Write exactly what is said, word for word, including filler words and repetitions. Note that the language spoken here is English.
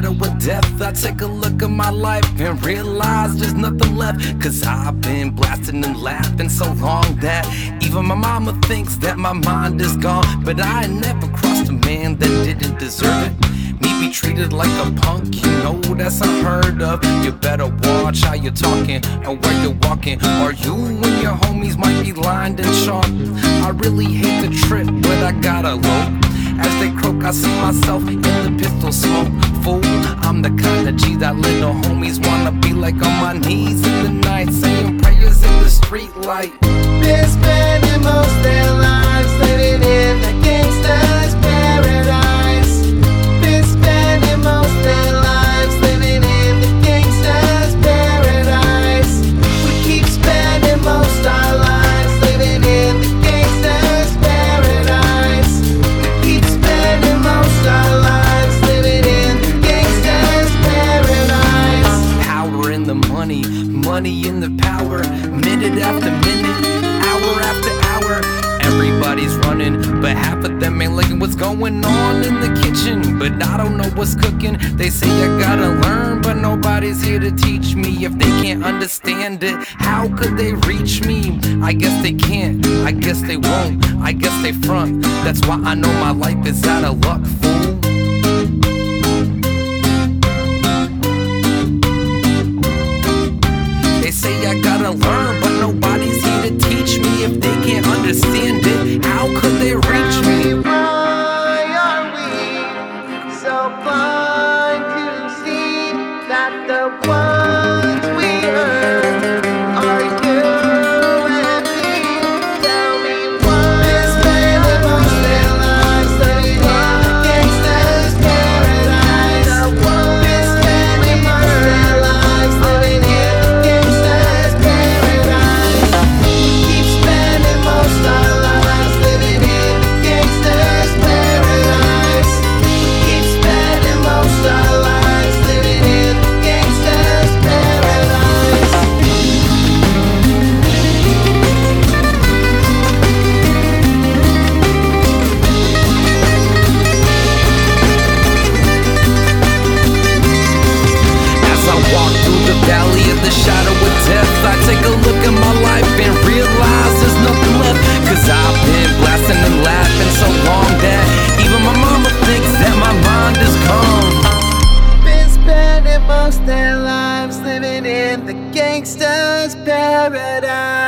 shadow of death, I take a look at my life and realize there's nothing left. Cause I've been blasting and laughing so long that even my mama thinks that my mind is gone. But I never crossed a man that didn't deserve it. Me be treated like a punk, you know that's unheard of. You better watch how you're talking or where you're walking, or you and your homies might be lined in chalk. I really hate the trip, but I gotta low. As they croak, I see myself in the pistol smoke. Fool, I'm the kind of G that little homies wanna be like, on my knees in the night, saying prayers in the street light. Been spending most their lives living in the gangster's paradise. Been spending most their lives living in the gangster's paradise. We keep spending most our lives living in the gangster's paradise. We keep spending most our lives living in the gangster's paradise. Power in the money, money in the power. Minute after minute, hour after hour, everybody's running, but half of them ain't looking what's going on in the kitchen. But I don't know what's cooking. They say I gotta learn, but nobody's here to teach me. If they can't understand it, how could they reach me? I guess they can't, I guess they won't, I guess they front. That's why I know my life is out of luck, fool. They say I gotta learn, but nobody's here to teach me. If they can't understand it, how could they reach me? Why are we so blind to see that the ones we earn are you and me? Tell me why. Been spending most their lives living in the gangster's paradise. Been spending most their lives living in the gangster's paradise. We keep spending most our lives living in the gangster's paradise. We keep spending most our lives living in the gangster's paradise. As I walk through the valley of the shadow of death, I take a look at my life and realize there's nothing left. Cause I've been blasting and laughing so long that even my mama thinks that my mind is gone. Been spending most their lives living in the gangster's paradise.